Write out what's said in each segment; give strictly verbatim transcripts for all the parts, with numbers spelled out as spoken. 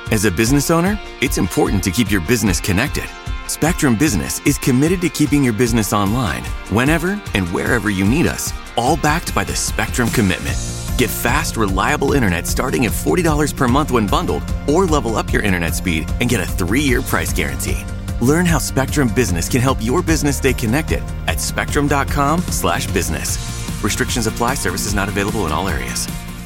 As a business owner, it's important to keep your business connected. Spectrum Business is committed to keeping your business online, whenever and wherever you need us, all backed by the Spectrum Commitment. Get fast, reliable internet starting at forty dollars per month when bundled, or level up your internet speed and get a three-year price guarantee. Learn how Spectrum Business can help your business stay connected at spectrum.com slash business. Restrictions apply. Services not available in all areas.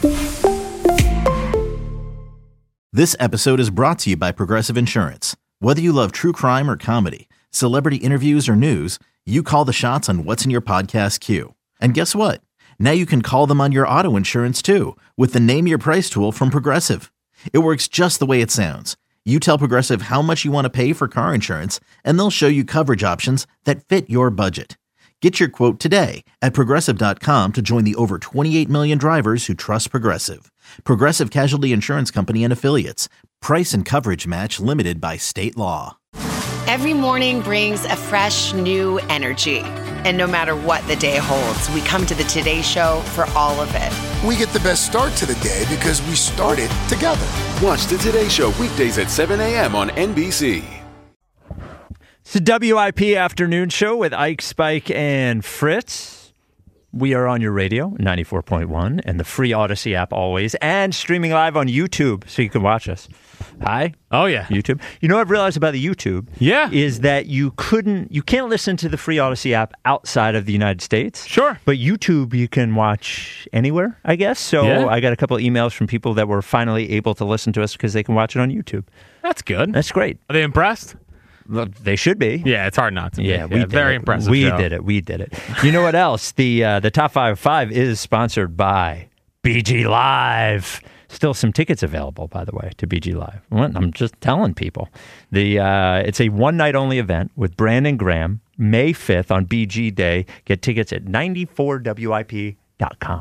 This episode is brought to you by Progressive Insurance. Whether you love true crime or comedy, celebrity interviews or news, you call the shots on what's in your podcast queue. And guess what? Now you can call them on your auto insurance too with the Name Your Price tool from Progressive. It works just the way it sounds. You tell Progressive how much you want to pay for car insurance, and they'll show you coverage options that fit your budget. Get your quote today at Progressive dot com to join the over twenty-eight million drivers who trust Progressive. Progressive Casualty Insurance Company and Affiliates. Price and coverage match limited by state law. Every morning brings a fresh, new energy. And no matter what the day holds, we come to the Today Show for all of it. We get the best start to the day because we started together. Watch the Today Show weekdays at seven a.m. on N B C. It's the W I P Afternoon Show with Ike, Spike, and Fritz. We are on your radio, ninety-four point one, and the free Odyssey app always, and streaming live on YouTube so you can watch us. Hi. Oh, yeah. YouTube. You know what I've realized about the YouTube? Yeah. Is that you couldn't, you can't listen to the free Odyssey app outside of the United States. Sure. But YouTube you can watch anywhere, I guess. So yeah. I got a couple of emails from people that were finally able to listen to us because they can watch it on YouTube. That's good. That's great. Are they impressed? They should be. Yeah, it's hard not to be. Yeah, we yeah, did very it. impressive. We show. did it. We did it. You know what else? The uh, the Top Five Five is sponsored by B G Live. Still some tickets available, by the way, to B G Live. I'm just telling people. The uh, it's a one night only event with Brandon Graham, May fifth on B G Day. Get tickets at ninety-four W I P dot com.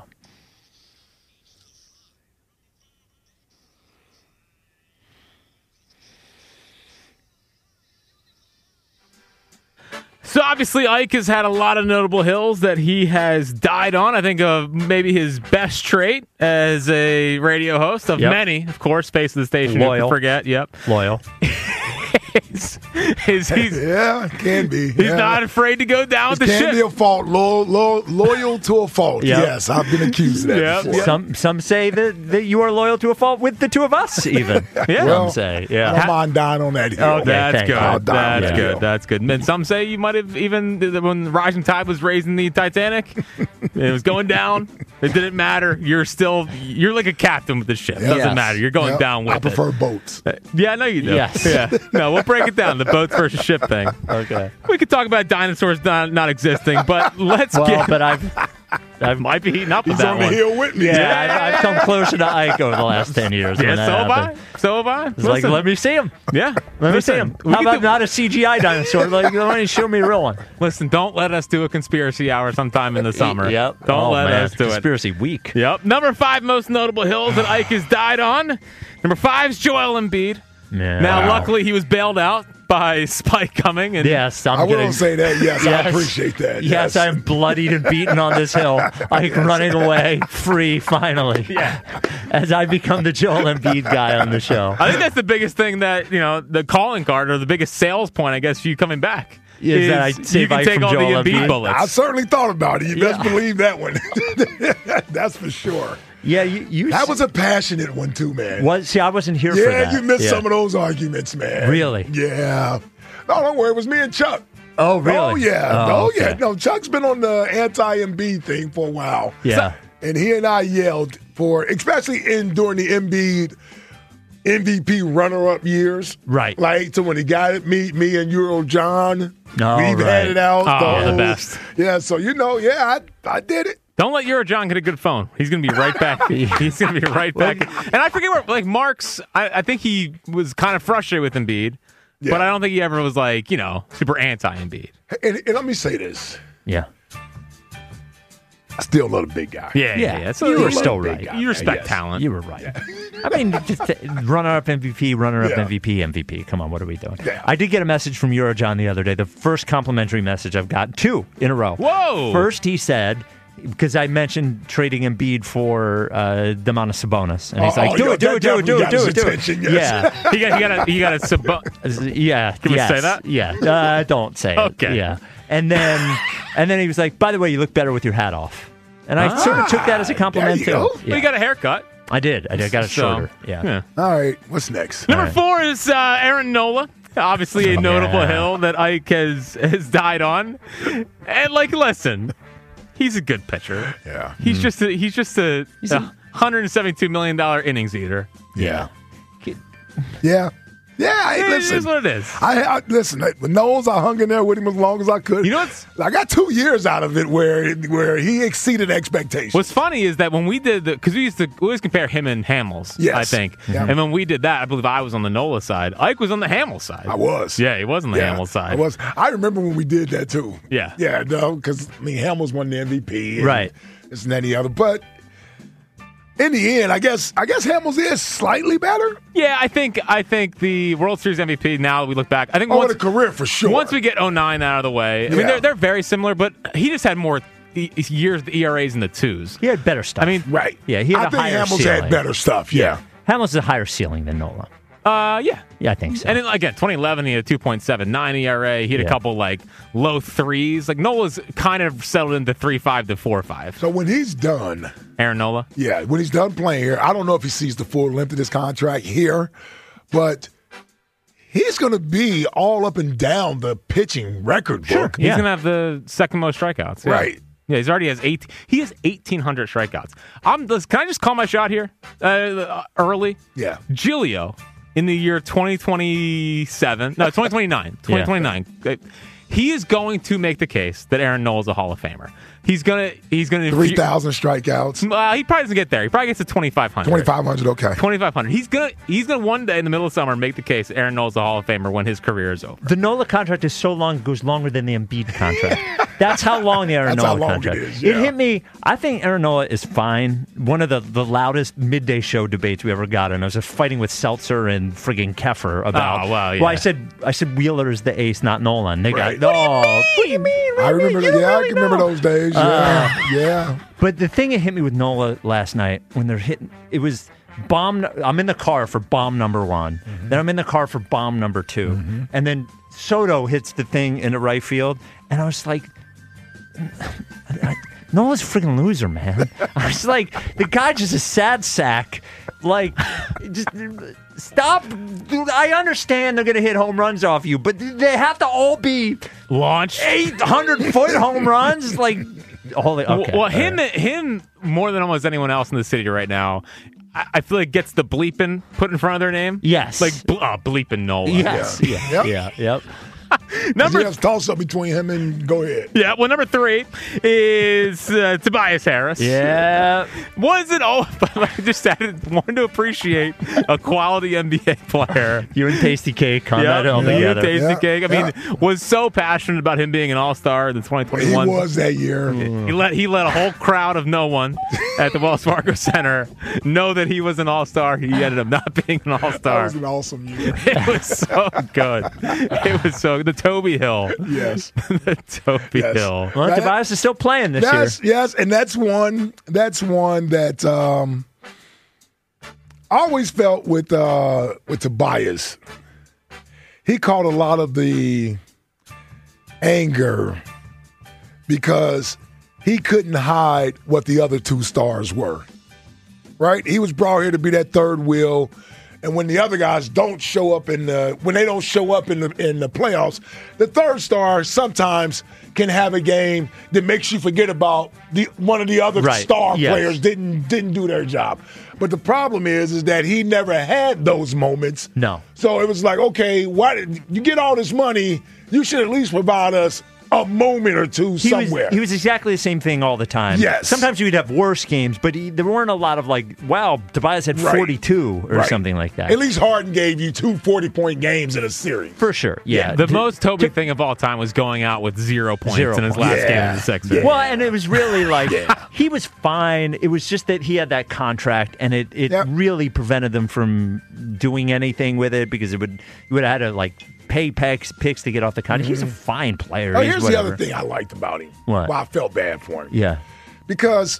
So obviously Ike has had a lot of notable hills that he has died on. I think of maybe his best trait as a radio host of yep. many, of course, face of the station. Loyal. You can forget. Yep. Loyal. He's, he's, he's, yeah, can be. He's yeah. not afraid to go down it with the can ship. be a fault. Loyal, loyal, loyal to a fault. Yep. Yes, I've been accused of that Yep. before. Some some say that, that you are loyal to a fault with the two of us, even. Yeah. Well, some say. Yeah. I don't mind dying on that hill. Okay. That's thank good. you. That's Yeah. good. That's good. And some say you might have even, when Rising Tide was raising the Titanic, it was going down. It didn't matter. You're still, you're like a captain with the ship. It Yep. doesn't Yes. matter. You're going Yep. down with I prefer it. boats. Yeah, I know you do. Yes. Yeah. No, we'll break it down. The boats versus ship thing. Okay. We could talk about dinosaurs not, not existing, but let's Well, get. but I've, I've might be heating up with He's that on the one. hill with me. Yeah, I've, I've come closer to Ike over the last ten years. Yeah, when so that have I. happened. So have I. It's like, let me see him. Yeah, Let listen, me see him. we How could about do- not a C G I dinosaur? Like, why don't you show me a real one? Listen, don't let us do a conspiracy hour sometime in the summer. Yep. Don't Oh, let man. us do Conspiracy week. it. Yep. Number five most notable hills that Ike has died on. Number five is Joel Embiid. Yeah. Now, Wow. luckily, he was bailed out by Spike Cumming. And Yes, I'm I getting, will say that. Yes, Yes. I appreciate that. Yes, I'm bloodied and beaten on this hill. Ike running away, free, finally. Yeah. As I become the Joel Embiid guy on the show. I think that's the biggest thing that, you know, the calling card or the biggest sales point, I guess, for you coming back. Is that I you save can Ike take from all Joel the Embiid Embiid? bullets. I certainly thought about it. You Yeah. best believe that one. That's for sure. Yeah, you, you That was a passionate one too, man. was see, I wasn't here for Yeah, that. you missed Yeah. some of those arguments, man. Really? Yeah. No, don't worry. It was me and Chuck. Oh, really? Oh, yeah. Oh, Oh, okay. yeah. No, Chuck's been on the anti-Embiid thing for a while. Yeah. And he and I yelled for, especially in during the Embiid M V P runner-up years. Right. Like, so when he got it, me, me and Euro John, Oh, we've right. had it out. Oh, so- the best. Yeah, so, you know, yeah, I, I did it. Don't let Eurojohn get a good phone. He's going to be right back. He's going to be right back. And I forget where, like, Mark's, I, I think he was kind of frustrated with Embiid, Yeah. but I don't think he ever was, like, you know, super anti-Embiid. And, and let me say this. Yeah. I still love the big guy. Yeah, Yeah. yeah. yeah. So You were love still big right. guy. You respect Yes. talent. You were right. I mean, just uh, runner-up M V P, runner-up Yeah. M V P, M V P. Come on, what are we doing? Yeah. I did get a message from Eurojohn the other day, the first complimentary message I've got, two in a row. Whoa! First, he said, because I mentioned trading Embiid for uh, Domantas Sabonis, and he's Oh, like, "Do yeah, it, do that it, do it, do it, definitely do it, do got it." his attention, yes. Yeah, he got he got a, he got a sub- yeah. Can we yes, say that? Yeah, uh, don't say it. Okay. Yeah, and then and then he was like, "By the way, you look better with your hat off," and I sort of took that as a compliment there too. you go. Well, you got a haircut. I did. I did. I got it So, shorter. Yeah. yeah. All right, what's next? Number four is uh, Aaron Nola. Obviously, a notable Yeah. hill that Ike has, has died on. And, like, listen, he's a good pitcher. Yeah. He's just a, he's just a, a one hundred seventy-two million dollars innings eater. Yeah. Yeah. Yeah, hey, It listen. is what it is. I, I listen. With Knowles, I hung in there with him as long as I could. You know what's- I got two years out of it where where he exceeded expectations. What's funny is that when we did the, because we used to we always compare him and Hamels, Yes. I think. Yeah. And when we did that, I believe I was on the Nola side. Ike was on the Hamels side. I was. Yeah, he was on the Yeah, Hamels side. I was. I remember when we did that too. Yeah. Yeah. No, because I mean, Hamels won the M V P. And Right. This and that and the other, but. In the end, I guess I guess Hamels is slightly better. Yeah, I think I think the World Series M V P. Now that we look back, I think Over once, the career for sure. once we get oh nine out of the way, I mean Yeah. they're they're very similar, but he just had more e- years the E R As in the twos. He had better stuff. I mean, right. Yeah, he had I a think higher Hamels ceiling. had better stuff. Yeah. Hamels has a higher ceiling than Nola. uh, yeah. Yeah, I think so. And then again, twenty eleven, he had a two point seven nine E R A. He had Yeah. a couple like low threes. Like Nola's kind of settled into three five to four five. So when he's done, Aaron Nola. yeah, when he's done playing here, I don't know if he sees the full length of this contract here, but he's going to be all up and down the pitching record book. He's Yeah. gonna have the second most strikeouts. Yeah. Right. Yeah, he's already has eight. He has eighteen hundred strikeouts. I'm. Can I just call my shot here uh, early? Yeah. Giglio in the year twenty twenty-seven. No, twenty twenty-nine. twenty twenty-nine. Uh, He is going to make the case that Aaron Nola is a Hall of Famer. He's gonna. He's gonna. three thousand strikeouts, Uh, he probably doesn't get there. He probably gets to twenty-five hundred. twenty-five hundred, okay. twenty-five hundred. He's gonna. He's gonna one day in the middle of summer make the case that Aaron Nola's a Hall of Famer when his career is over. The Nola contract is so long, it goes longer than the Embiid contract. That's how long the Aaron That's how Nola long it contract is, yeah. It hit me. I think Aaron Nola is fine. One of the, the loudest midday show debates we ever got, and I was just fighting with Seltzer and friggin' Keffer about. Oh, well, yeah. Well, I said I said Wheeler is the ace, not Nolan. They Right. got. Oh, what do you mean? I Really? remember, You don't yeah, I really can remember know. those days. Yeah, Uh, yeah. But the thing that hit me with Nola last night when they're hitting, it was bomb. I'm in the car for bomb number one. Mm-hmm. Then I'm in the car for bomb number 2 and then Soto hits the thing in the right field, and I was like, Nola's a freaking loser, man. I was like, the guy just a sad sack. Like, just stop. Dude, I understand they're going to hit home runs off you, but they have to all be Launch. eight hundred foot home runs. Like, holy. Okay. Well, well, him, all right. him more than almost anyone else in the city right now. I, I feel like gets the bleeping put in front of their name. Yes. like ble- uh, bleeping Nola. Yes. Yeah. Yeah. Yep. Yeah. Yep. Number There's a toss up between him and go ahead. yeah. Well, number three is uh, Tobias Harris. Yeah. Was it all? I just added, wanted to appreciate a quality N B A player. You and Tasty Cake on Yeah, that all you together. Tasty Yeah, Cake. I mean, was so passionate about him being an All Star in the twenty He twenty-one. was that year. He let he let a whole crowd of no one at the Wells Fargo Center know that he was an All Star. He ended up not being an All That Star. was an awesome year. It was so good. It was so the Toby Hill. Yes. The Toby Yes. Hill. Well, That- Tobias is still playing this That's year. yes, and that's one. That's one that um, I always felt with uh, with Tobias. He caught a lot of the anger because he couldn't hide what the other two stars were. Right? He was brought here to be that third wheel. And when the other guys don't show up in the when they don't show up in the in the playoffs, the third star sometimes can have a game that makes you forget about the one of the other Right. star Yes. players didn't didn't do their job. But the problem is is that he never had those moments. No. So it was like, okay, why did you get all this money? You should at least provide us a moment or two He somewhere. was, he was exactly the same thing all the time. Yes. Sometimes you'd have worse games, but he, there weren't a lot of like, wow, Tobias had Right. forty-two or Right. something like that. At least Harden gave you two forty-point games in a series. For sure. Yeah. The T- most Toby thing of all time was going out with zero points Zero in his points. last Yeah. game in the Sixers. Well, and it was really like he was fine. It was just that he had that contract, and it, it Yep. really prevented them from doing anything with it because it would you would have had to like pay picks picks to get off the contract. He's a fine player. Oh, He's here's whatever. the other thing I liked about him. What? Well, I felt bad for him. Yeah. because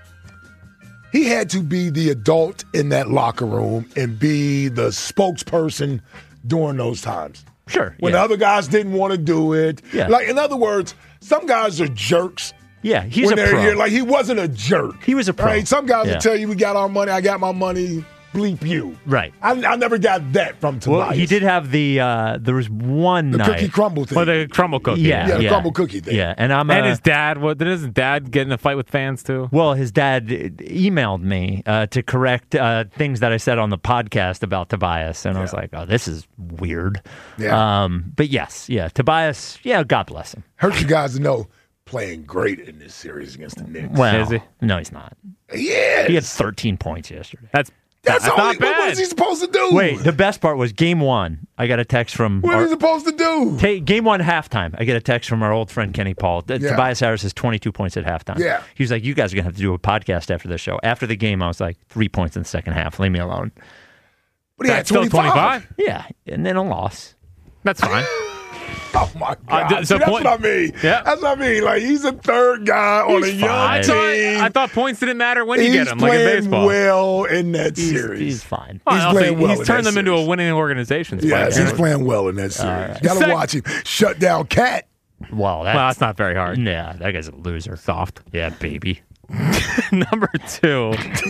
he had to be the adult in that locker room and be the spokesperson during those times. Sure. When yeah. the other guys didn't want to do it. Yeah. Like, in other words, some guys are jerks. Yeah, he's when a they're pro. Here. Like, he wasn't a jerk. He was a pro. Right? Some guys yeah. will tell you, we got our money, I got my money, bleep you. Right. I, I never got that from Tobias. Well, he did have the, uh, there was one the night. cookie crumble thing. Well, the crumble cookie. Yeah, yeah, the yeah. crumble cookie thing. Yeah, and I'm And uh, his dad, what, did his dad get in a fight with fans too? Well, his dad emailed me uh, to correct uh, things that I said on the podcast about Tobias, and I was Yeah. like, "Oh, this is weird." Yeah. Um, but yes, yeah, Tobias. Yeah, God bless him. Hurt you guys to know, playing great in this series against the Knicks. Well, Is he? no, he's not. Yes. He had thirteen points yesterday. That's That's, that's all not he, what, what bad. is he supposed to do? Wait, the best part was game one. I got a text from What our, is he supposed to do? ta- game one halftime. I get a text from our old friend Kenny Paul. Th- Yeah. Tobias Harris has twenty-two points at halftime. Yeah. He was like, "You guys are gonna have to do a podcast after the show." After the game, I was like, three points in the second half. Leave me alone." But he had That's still twenty-five. twenty-five? Yeah, and then a loss. That's fine. Oh, my God. d- so See, that's point- what I mean. Yeah. That's what I mean. Like, he's a third guy on a He's young fine. I team. thought, I thought points didn't matter when you he's get them, like in playing baseball. well in that He's, series. he's fine. Well, he's also, playing well he's in turned that them into a series. winning organization. Yes, Spike. he's playing well in that series. right. You got to Sec- watch him shut down Cat. Well, that's, Well, that's not very hard. Yeah, that guy's a loser. Soft. Yeah, baby. Number two,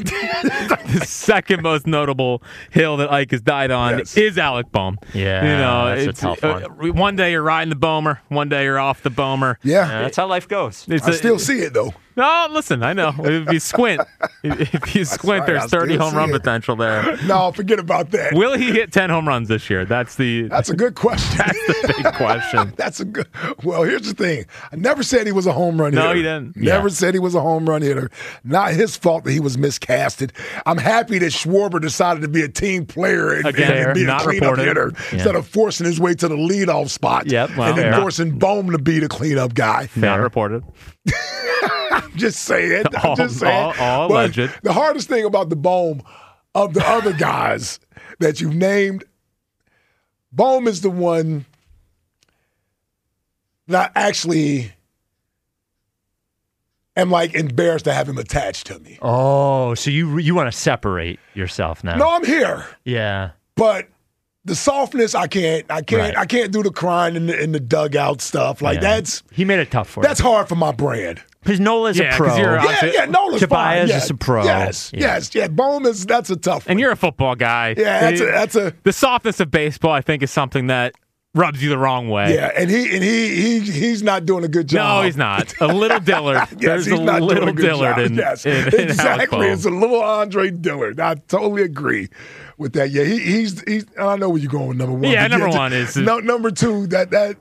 the second most notable hill that Ike has died on Yes. is Alec Bohm. Yeah, you know, that's a it's, tough uh, one day you're riding the Bomer, one day you're off the Bomer. Yeah. Yeah, that's how life goes. It's I a- still see it, though. No, listen, I know. If you squint, if you squint, right, I there's thirty still home see run it. potential there. No, forget about that. Will he hit ten home runs this year? That's the That's a good question. that's the big question. That's a good. Well, here's the thing. I never said he was a home run No, hitter. he didn't. Never Yeah. said he was a home run hitter. Not his fault that he was miscasted. I'm happy that Schwarber decided to be a team player and, Again, and be a not cleanup reported. hitter Yeah. instead of forcing his way to the leadoff spot. Yep, well, and then fair. forcing Bohm to be the cleanup guy. Not reported. Just saying. I'm All- just saying. all- all But alleged. the hardest thing about the Bohm of the other guys that you've named, Bohm is the one that I actually am like embarrassed to have him attached to me. Oh, so you you want to separate yourself now? No, I'm here, Yeah. but the softness I can't. I can't. Right. I can't do the crying in the, in the dugout stuff. Like Yeah. that's He made it tough for that's you. hard for my brand. Because Nola's Yeah, a 'cause pro. you're a- Yeah, Honestly, yeah, Nola's Tobias fine. Yeah. is a pro. Yes, Yeah. yes, yeah. Bohm is that's a tough one. And you're a football guy. Yeah, that's a, that's a the softness of baseball, I think, is something that rubs you the wrong way. yeah, and he and he he he's not doing a good job. No, he's not. A little Dillard. Yes, There's he's a not doing little a good Dillard job. in, yes, in, in Alec exactly. Bohm. It's a little Andre Dillard. I totally agree with that. Yeah, he, he's he's. I know where you're going with number one. Yeah, but number t- one is- no number two. That that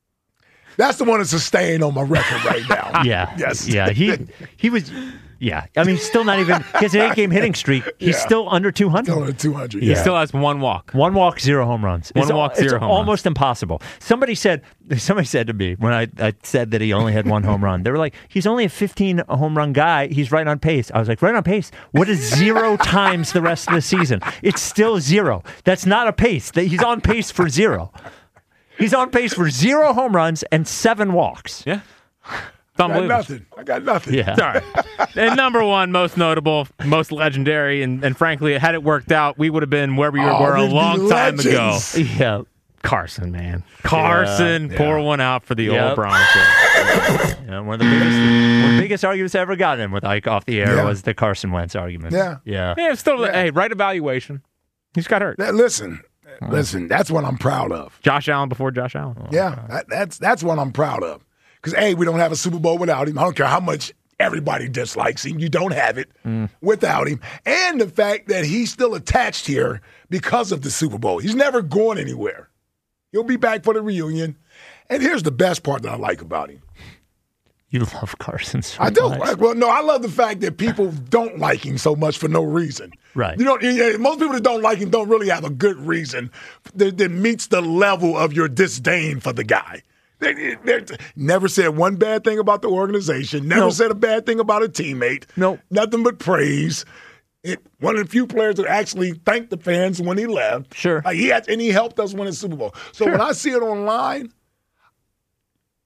that's the one that's a stain on my record right now. Yeah. Yes. Yeah. He he was. Yeah. I mean, still not even. He has an eight-game hitting streak. He's Yeah. still under two hundred. Still at two hundred. He Yeah. still has one walk. One walk, zero home runs. One It's walk, al- zero it's home runs. almost impossible. Somebody said. Somebody said to me when I, I said that he only had one home run. They were like, "He's only a fifteen home run guy. He's right on pace." I was like, "Right on pace? What is zero times the rest of the season? It's still zero. That's not a pace. That he's on pace for zero. He's on pace for zero home runs and seven walks." Yeah. It's I got unbelievable. nothing. I got nothing. Yeah. It's all right. And number one, most notable, most legendary, and, and frankly, had it worked out, we would have been where we Oh, were a we'd be long time ago. legends. Yeah. Carson, man. Carson, Yeah. pour one out for the Yep. old Broncos. Yeah, one of the biggest, one of the biggest arguments I ever got in with Ike off the air Yeah. was the Carson Wentz argument. Yeah. Yeah. Yeah, still, Yeah. hey, right evaluation. He just got hurt. That- listen, listen. That's what I'm proud of. Josh Allen before Josh Allen. Yeah, that, that's that's what I'm proud of. Because A, we don't have a Super Bowl without him. I don't care how much everybody dislikes him. You don't have it without him. And the fact that he's still attached here because of the Super Bowl. He's never going anywhere. He'll be back for the reunion. And here's the best part that I like about him. You love Carson so I do. much. Well, no, I love the fact that people don't like him so much for no reason. Right. You know, yeah, most people that don't like him don't really have a good reason that, that meets the level of your disdain for the guy. They, they never said one bad thing about the organization. Never Nope. said a bad thing about a teammate. Nope. Nothing but praise. It, one of the few players that actually thanked the fans when he left. Sure. Like he had, and he helped us win a Super Bowl. So when I see it online,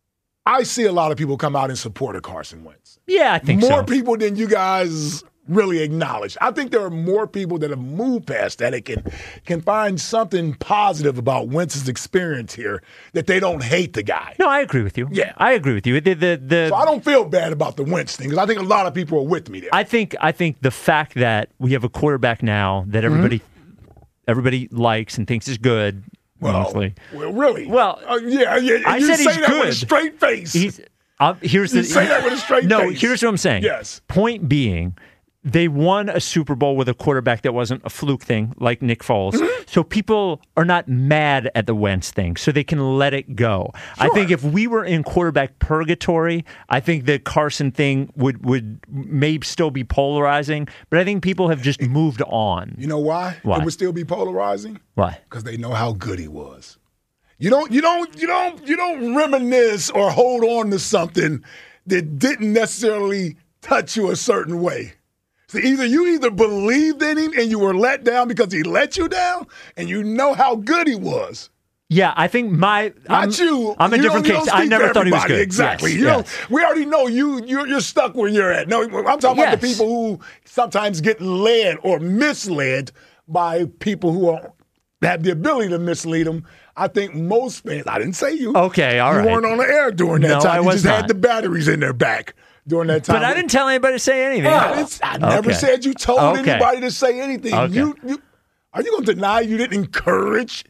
I see a lot of people come out in support of Carson Wentz. Yeah, I think more so. More people than you guys really acknowledge. I think there are more people that have moved past that and can, can find something positive about Wentz's experience here, that they don't hate the guy. No, I agree with you. Yeah. I agree with you. The, the, the, so I don't feel bad about the Wentz thing, because I think a lot of people are with me there. I think I think the fact that we have a quarterback now that everybody mm-hmm. everybody likes and thinks is good, well, mostly. Well, really? Well, uh, yeah, yeah. I you said say he's that good. with a straight face. He's, uh, here's you the, say that with a straight no, face. No, here's what I'm saying. Yes. Point being, they won a Super Bowl with a quarterback that wasn't a fluke thing like Nick Foles. Mm-hmm. So people are not mad at the Wentz thing, so they can let it go. Sure. I think if we were in quarterback purgatory, I think the Carson thing would, would maybe still be polarizing, but I think people have just moved on. You know why? Why? It would still be polarizing? Why? Because they know how good he was. You don't, you don't, you don't, you don't reminisce or hold on to something that didn't necessarily touch you a certain way. So either you either believed in him and you were let down because he let you down, and you know how good he was. Yeah, I think my not I'm, you. I'm a you different case. I never thought he was good. Exactly. Yes, you yes. know, we already know you. You're, you're stuck where you're at. No, I'm talking yes. about the people who sometimes get led or misled by people who are, have the ability to mislead them. I think most fans. I didn't say you. Okay, all you right. You weren't on the air during that no, time. I you was just not. had the batteries in their back during that time. But I didn't tell anybody to say anything. I, didn't, I never okay. said you told okay. anybody to say anything. Okay. You, you, are you going to deny you didn't encourage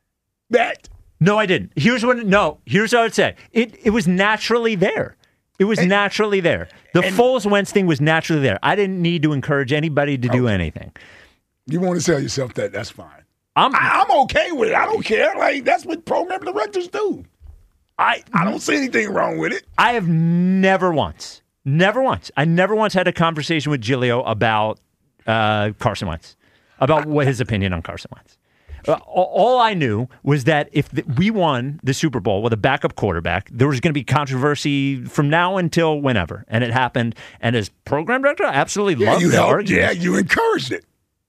that? No, I didn't. Here's what. No, here's what I would say. It it was naturally there. It was and, naturally there. The Foles Wentz thing was naturally there. I didn't need to encourage anybody to okay. do anything. You want to tell yourself that? That's fine. I'm I, I'm okay with it. I don't care. Like that's what program directors do. I I don't see anything wrong with it. I have never once, never once, I never once had a conversation with Giglio about uh, Carson Wentz, about what his opinion on Carson Wentz. Uh, all I knew was that if the, we won the Super Bowl with a backup quarterback, there was going to be controversy from now until whenever, and it happened. And as program director, I absolutely yeah, loved you the helped, argument. Yeah, you encouraged it.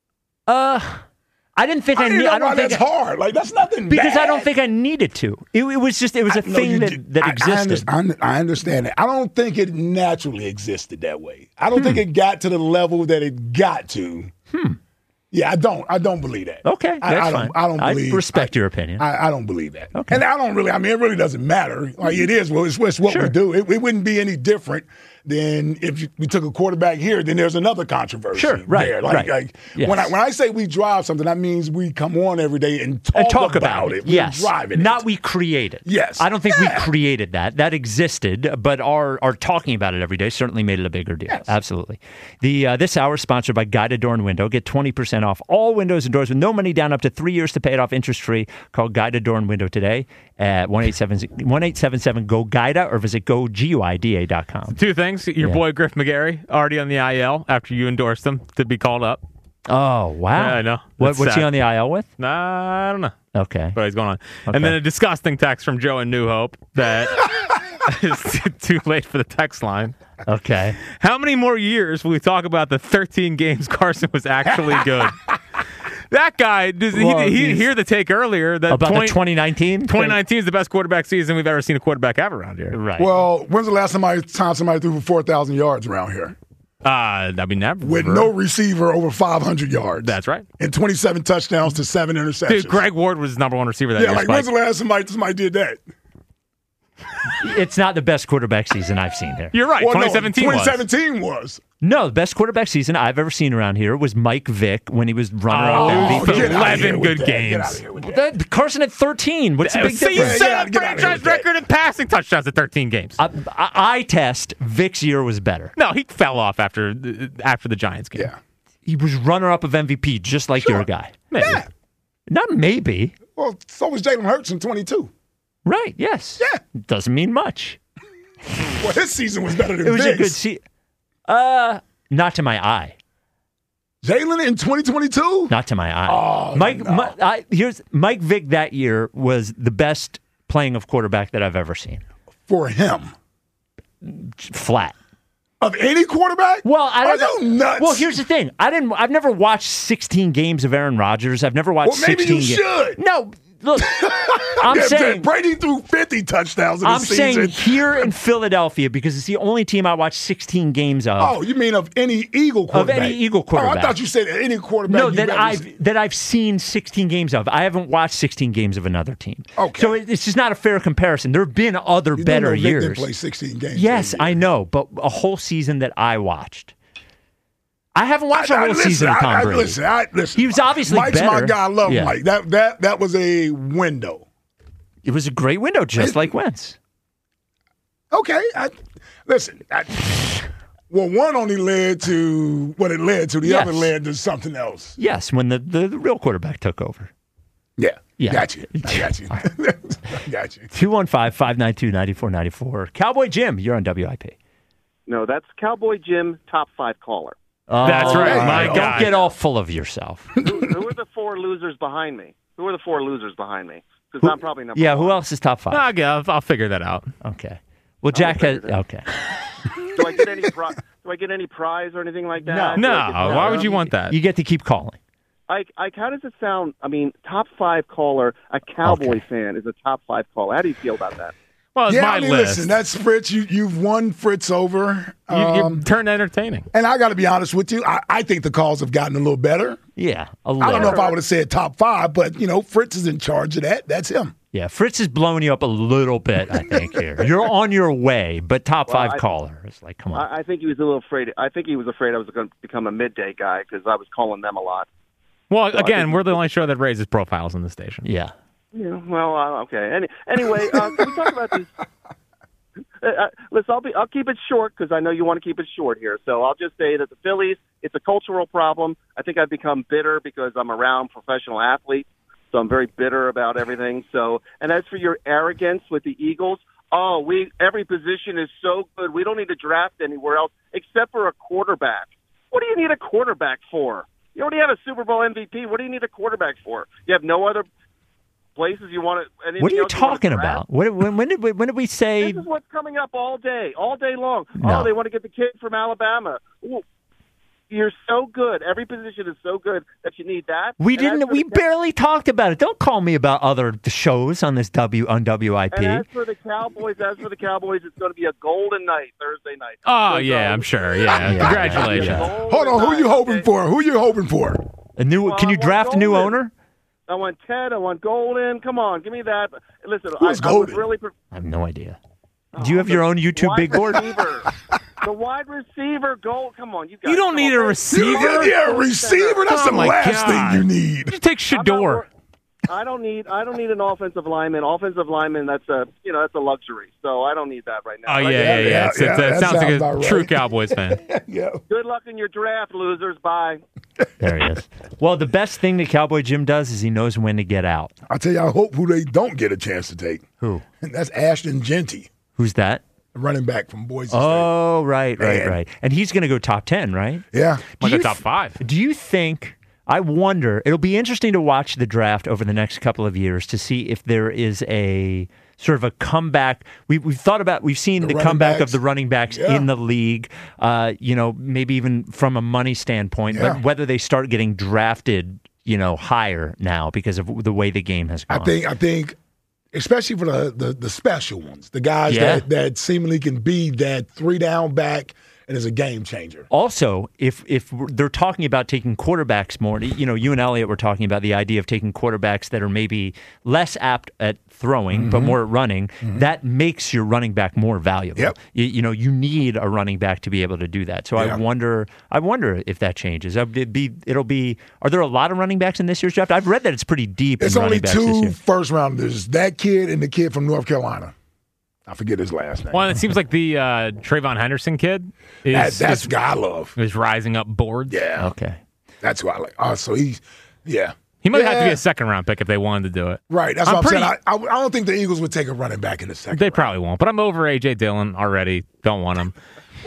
Uh. I didn't think I, I, didn't need, know I don't why think that's I, hard. Like that's nothing because bad. I don't think I needed to. It, it was just it was a I, thing no, that, did. that I, existed. I understand, I understand that. I don't think it naturally existed that way. I don't hmm. think it got to the level that it got to. Hmm. Yeah, I don't. I don't believe that. Okay, I, that's I don't. fine. I don't believe. I respect I, your opinion. I, I don't believe that. Okay. And I don't really. I mean, it really doesn't matter. Like it is. Well, it's, it's what sure. we do. It, it wouldn't be any different than if you, we took a quarterback here. Then there's another controversy. Sure. Right. There. Like, right. like yes. when I when I say we drive something, that means we come on every day and talk, and talk about, about it. it. Yes. We're driving Not it. we create it. Yes. I don't think yeah. we created that. That existed, but our, our talking about it every day certainly made it a bigger deal. Yes. Absolutely. The uh, This hour is sponsored by Guided Door and Window. Get twenty percent off all windows and doors with no money down, up to three years to pay it off interest-free. Call Guided Door and Window today at one eight seven seven Go Guida or visit go guida dot com. Two things. Your Yeah. boy Griff McGarry already on the I L after you endorsed him to be called up. Oh, wow. Yeah, I know. What, That's what's sad. he on the I L with? Nah, I don't know. Okay. But he's going on. Okay. And then a disgusting text from Joe in New Hope that is too late for the text line. Okay. How many more years will we talk about the thirteen games Carson was actually good? That guy, does Well, he, he he's- hear the take earlier that About twenty the twenty nineteen? twenty nineteen is the best quarterback season we've ever seen a quarterback have around here. Right. Well, when's the last time, time somebody threw for four thousand yards around here? Uh, I mean, never. With no receiver over five hundred yards. That's right. And twenty-seven touchdowns to seven interceptions. Dude, Greg Ward was number one receiver that yeah, year. like Spike. when's the last somebody, somebody did that? It's not the best quarterback season I've seen here. You're right. Well, twenty seventeen no, was. twenty seventeen was. No, the best quarterback season I've ever seen around here was Mike Vick when he was runner-up Oh, M V P. get outta here eleven with good that. games. Get Get outta out here of here with that. The, Carson at thirteen. What's the big So you difference? set Yeah, a get outta here franchise with that. record in passing touchdowns at thirteen games. I, I, I test Vick's year was better. No, he fell off after after the Giants game. Yeah. He was runner-up of M V P just like Sure. your guy. Maybe. Yeah. Not maybe. Well, so was Jalen Hurts in twenty-two. Right, yes. Yeah. Doesn't mean much. Well, his season was better than It was Vic's. a good season. Uh, not to my eye. Jalen in twenty twenty-two? Not to my eye. Oh, Mike, no. Mi- I, here's Mike Vick that year was the best playing of quarterback that I've ever seen. For him. Flat. Of any quarterback? Well, I Are don't you know. nuts? Well, here's the thing. I didn't. I've never watched sixteen games of Aaron Rodgers. I've never watched Well, maybe sixteen you games. should. No, Look, I'm Yeah, saying Brady threw fifty touchdowns in the I'm season. saying here in Philadelphia because it's the only team I watched sixteen games of. Oh, you mean of any Eagle quarterback? Of any Eagle Oh, quarterback. I thought you said any quarterback. No, you've that ever I've seen. that I've seen sixteen games of. I haven't watched sixteen games of another team. Okay. So it, it's just not a fair comparison. There have been other You do better know Vic years. didn't play sixteen games. Yes, that year. I know, but a whole season that I watched. I haven't watched a I- I- whole listen, season of Tom I, I, Brady. Listen, I, listen, He was obviously Mike's better. my guy. I love Yeah. Mike. That that that was a window. It was a great window, just like Wentz. Okay, I, listen. I, well, one only led to what it led to. The Yes. other led to something else. Yes, when the, the, the real quarterback took over. Yeah, Yeah. got you. I got you. I got you. two one five, five nine two, nine four nine four. Cowboy Jim, you're on W I P. No, that's Cowboy Jim, top five caller. Oh, That's right, all my Don't guy. get all full of yourself. who, who are the four losers behind me? Who are the four losers behind me? Because I'm probably number Yeah, one. who else is top five? I'll, get- I'll, I'll figure that out. Okay. Well, Jack has. figure that. Okay. Do I get any pri- Do I get any prize or anything like that? No, Do I get to- why would you want that? You get to keep calling. I, I, how does it sound? I mean, top five caller, a Cowboy Okay. fan is a top five caller. How do you feel about that? Well, it's Yeah, my I mean, list. listen, that's Fritz. You you've won Fritz over. you, Um, you turned entertaining. and I got to be honest with you. I, I think the calls have gotten a little better. Yeah, a I little. don't know if I would have said top five, but you know, Fritz is in charge of that. That's him. Yeah, Fritz is blowing you up a little bit, I think, here. You're on your way, but top five I- caller. It's like, come on. I, I think he was a little afraid. I think he was afraid I was going to become a midday guy because I was calling them a lot. Well, So I again, think- we're the only show that raises profiles in the station. yeah. Yeah, well, uh, okay. Any, anyway, uh, can we talk about these? Uh, uh, listen, I'll be. I'll keep it short because I know you want to keep it short here. So I'll just say that the Phillies, it's a cultural problem. I think I've become bitter because I'm around professional athletes, so I'm very bitter about everything. So, and as for your arrogance with the Eagles, oh, we every position is so good. We don't need to draft anywhere else except for a quarterback. What do you need a quarterback for? You already have a Super Bowl M V P. What do you need a quarterback for? You have no other places you want to. What are you else you wanna talking draft? about? What, when, when, did we, when did we say? This is what's coming up all day, all day long. No. Oh, they want to get the kid from Alabama. Ooh, you're so good. Every position is so good that you need that. We And as didn't. for We the- barely talked about it. Don't call me about other shows on this W on W I P. And as for the Cowboys, as for the Cowboys, it's going to be a golden night Thursday night. Oh, So, yeah, uh, I'm sure. Yeah, Yeah. congratulations. Yeah. golden Hold on, who night, you hoping okay? for? Who you hoping for? A new? Well, can you I want draft a new Golden. owner? I want Ted. I want Golden. Come on, give me that. Listen, Who's I, I was Golden? really. Pre- I have no idea. Do you have your own YouTube wide big board? receiver. The wide receiver, goal. Come on, you guys. You don't come need on. a receiver. Yeah, a receiver. That's Oh, the my last God. thing you need. Just take I'm not Shador. wor- I don't need. I don't need an offensive lineman. Offensive lineman. That's a. You know, that's a luxury. So I don't need that right now. Oh, yeah, Right? yeah, yeah. yeah, It's- it's- yeah, it that sounds like sounds a about true right. Cowboys fan. Yeah. Good luck in your draft, losers. Bye. There he is. Well, the best thing that Cowboy Jim does is he knows when to get out. I'll tell you, I hope who they don't get a chance to take. Who? And that's Ashton Genty, Who's that? running back from Boise State. Oh, right, right, Man. right. And he's going to go top ten, right? Yeah. Like Do a you top th- five. Do you think? I wonder. It'll be interesting to watch the draft over the next couple of years to see if there is a sort of a comeback. We, we've thought about. We've seen the, The running comeback backs. of the running backs Yeah. in the league. Uh, you know, maybe even from a money standpoint, Yeah. but whether they start getting drafted, you know, higher now because of the way the game has gone. I think I think especially for the, the, the special ones, the guys Yeah. that, that seemingly can be that three down back and is a game changer. Also, if if they're talking about taking quarterbacks more, you know, you and Elliot were talking about the idea of taking quarterbacks that are maybe less apt at throwing Mm-hmm. but more at running. That makes your running back more valuable. Yep. You, you know, you need a running back to be able to do that. So Yeah. I wonder, I wonder if that changes. It'd be, it'll be. Are there a lot of running backs in this year's draft? I've read that it's pretty deep. It's in only running backs this two year. first rounders, that kid and the kid from North Carolina. I forget his last name. Well, it seems like the uh, Trayvon Henderson kid is, that, that's is, the guy I love. is rising up boards. Yeah. Okay. That's who I like. Oh, so he's, yeah. He might have to be Yeah. a second round pick if they wanted to do it. Right. That's I'm what I'm pretty- saying. I, I, I don't think the Eagles would take a running back in the second They round. probably won't, but I'm over A J Dillon already. Don't want him.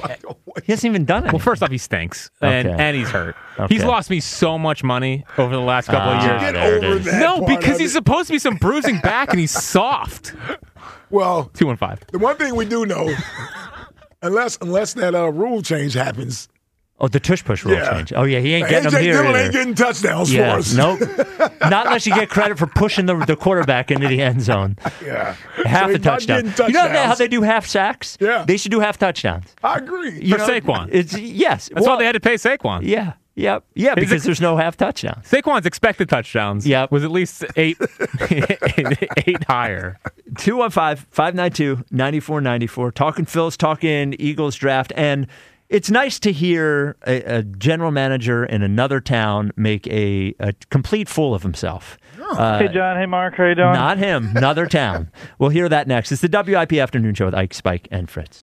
He hasn't even done it. Well, first off, he stinks, and, Okay. and he's hurt. Okay. He's lost me so much money over the last couple of Ah, years. Get there it over is. that. No, part because of he's it. supposed to be some bruising back, and he's soft. Well, Two and five. the one thing we do know, unless unless that uh, rule change happens, Oh, the tush push rule Yeah. change. Oh, yeah, he ain't getting A J them here Dillon either. ain't getting touchdowns yeah, for us. Nope. Not unless you get credit for pushing the, the quarterback into the end zone. Yeah. Half So a he's not touchdown. getting You know touchdowns. how they do half sacks? Yeah. They should do half touchdowns. I agree. You For Saquon. It's, yes. That's well, why they had to pay Saquon. Yeah. Yep. Yeah, His because ex- there's no half touchdowns. Saquon's expected touchdowns Yep. was at least eight, eight higher. two one five, five nine two, nine four nine four. Talking Phils, talking Eagles draft. And it's nice to hear a, a general manager in another town make a, a complete fool of himself. Uh, Hey, John. Hey, Mark. How you doing? not him, another town. We'll hear that next. It's the W I P Afternoon Show with Ike, Spike, and Fritz.